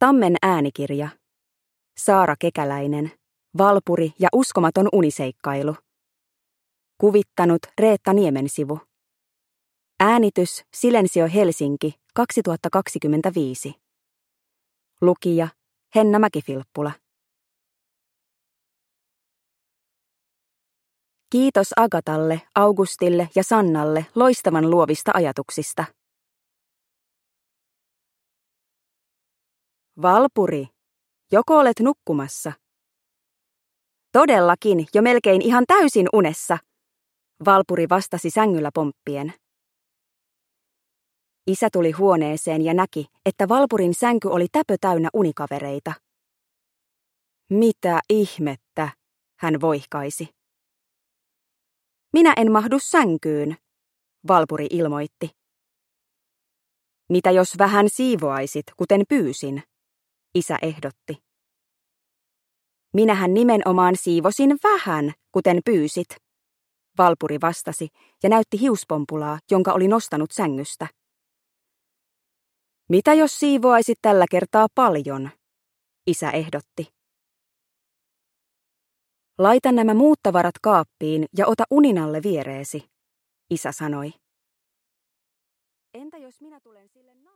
Tammen äänikirja. Saara Kekäläinen. Valpuri ja uskomaton uniseikkailu. Kuvittanut Reetta Niemensivu. Äänitys Silensio Helsinki 2025. Lukija Henna Mäkifilppula. Kiitos Agatalle, Augustille ja Sannalle loistavan luovista ajatuksista. Valpuri, joko olet nukkumassa? Todellakin, jo melkein ihan täysin unessa, Valpuri vastasi sängyllä pomppien. Isä tuli huoneeseen ja näki, että Valpurin sänky oli täpötäynnä unikavereita. Mitä ihmettä, hän voihkaisi. Minä en mahdu sänkyyn, Valpuri ilmoitti. Mitä jos vähän siivoaisit, kuten pyysin, isä ehdotti. Minähän nimenomaan siivosin vähän, kuten pyysit, Valpuri vastasi ja näytti hiuspompulaa, jonka oli nostanut sängystä. Mitä jos siivoaisit tällä kertaa paljon, isä ehdotti. Laita nämä muut tavarat kaappiin ja ota uninalle viereesi, isä sanoi. Entä jos minä tulen sille